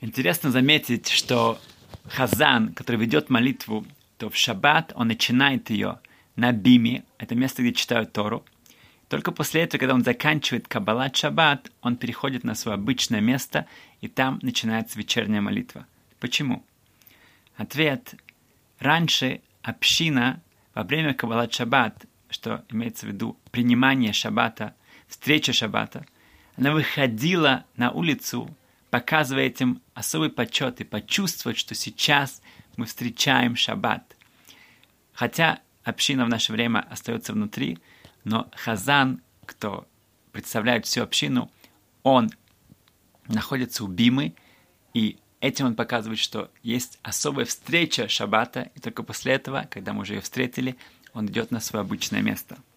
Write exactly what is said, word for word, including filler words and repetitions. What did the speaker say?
Интересно заметить, что хазан, который ведет молитву, то в шаббат он начинает ее на биме, это место, где читают Тору. Только после этого, когда он заканчивает каббалат шаббат, он переходит на свое обычное место, и там начинается вечерняя молитва. Почему? Ответ. Раньше община во время каббалат шаббат, что имеется в виду принимание шаббата, встреча шаббата, она выходила на улицу, показывая этим особый почет и почувствовать, что сейчас мы встречаем шаббат. Хотя община в наше время остается внутри, но хазан, кто представляет всю общину, он находится у бимы, и этим он показывает, что есть особая встреча шаббата, и только после этого, когда мы уже ее встретили, он идет на свое обычное место.